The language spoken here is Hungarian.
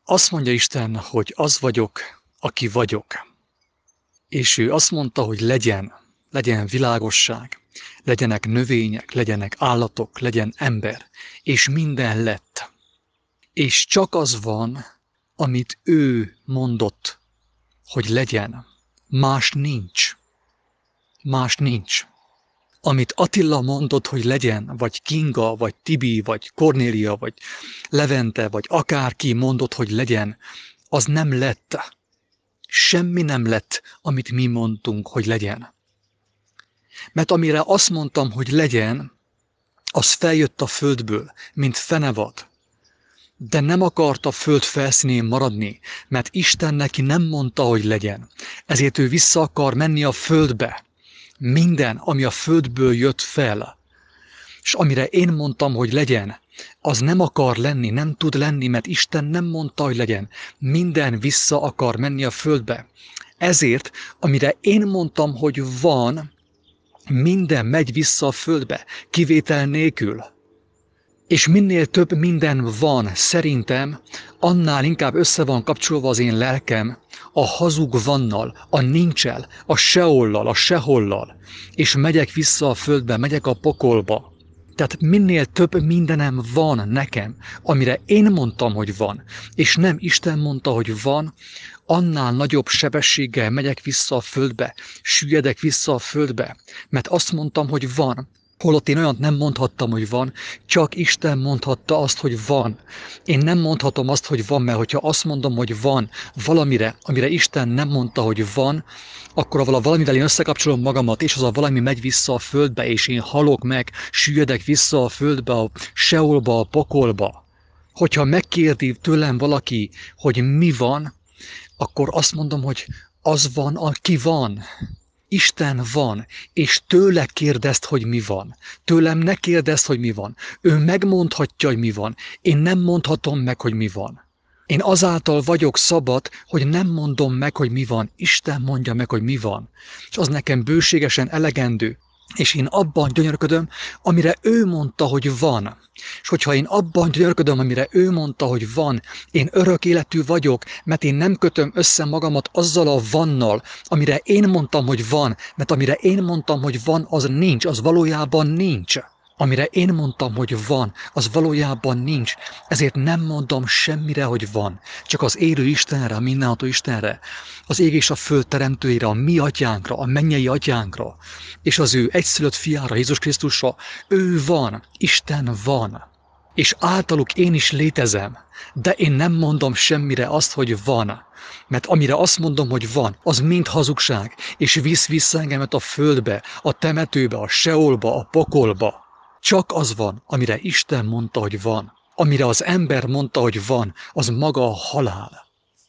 Azt mondja Isten, hogy az vagyok, aki vagyok. És ő azt mondta, hogy legyen világosság, legyenek növények, legyenek állatok, legyen ember, és minden lett. És csak az van, amit ő mondott, hogy legyen. Más nincs. Más nincs. Amit Attila mondott, hogy legyen, vagy Kinga, vagy Tibi, vagy Kornélia, vagy Levente, vagy akárki mondott, hogy legyen, az nem lett. Semmi nem lett, amit mi mondtunk, hogy legyen. Mert amire azt mondtam, hogy legyen, az feljött a földből, mint fenevad. De nem akart a föld felszínén maradni, mert Isten neki nem mondta, hogy legyen. Ezért ő vissza akar menni a földbe. Minden, ami a földből jött fel, és amire én mondtam, hogy legyen, az nem akar lenni, nem tud lenni, mert Isten nem mondta, hogy legyen. Minden vissza akar menni a földbe. Ezért, amire én mondtam, hogy van, minden megy vissza a földbe, kivétel nélkül. És minél több minden van szerintem, annál inkább össze van kapcsolva az én lelkem a hazug vannal, a nincsel, a seollal, a sehollal, és megyek vissza a földbe, megyek a pokolba. Tehát minél több mindenem van nekem, amire én mondtam, hogy van, és nem Isten mondta, hogy van, annál nagyobb sebességgel megyek vissza a földbe, süllyedek vissza a földbe, mert azt mondtam, hogy van. Holott én olyat nem mondhattam, hogy van, csak Isten mondhatta azt, hogy van. Én nem mondhatom azt, hogy van, mert hogyha azt mondom, hogy van valamire, amire Isten nem mondta, hogy van, akkor valamivel én összekapcsolom magamat, és az a valami megy vissza a földbe, és én halok meg, süllyedek vissza a földbe, a seolba, a pokolba. Hogyha megkérdi tőlem valaki, hogy mi van, akkor azt mondom, hogy az van, aki van. Isten van, és tőle kérdezd, hogy mi van. Tőlem ne kérdezd, hogy mi van. Ő megmondhatja, hogy mi van. Én nem mondhatom meg, hogy mi van. Én azáltal vagyok szabad, hogy nem mondom meg, hogy mi van. Isten mondja meg, hogy mi van. És az nekem bőségesen elegendő. És én abban gyönyörködöm, amire ő mondta, hogy van. És hogyha én abban gyönyörködöm, amire ő mondta, hogy van, én örök életű vagyok, mert én nem kötöm össze magamat azzal a vannal, amire én mondtam, hogy van, mert amire én mondtam, hogy van, az nincs, az valójában nincs. Amire én mondtam, hogy van, az valójában nincs. Ezért nem mondom semmire, hogy van. Csak az élő Istenre, a mindenható Istenre, az ég és a föld teremtőjére, a mi atyánkra, a mennyei atyánkra, és az ő egyszülött fiára, Jézus Krisztusra. Ő van, Isten van. És általuk én is létezem, de én nem mondom semmire azt, hogy van. Mert amire azt mondom, hogy van, az mind hazugság, és visz vissza engemet a földbe, a temetőbe, a seolba, a pokolba. Csak az van, amire Isten mondta, hogy van. Amire az ember mondta, hogy van, az maga a halál.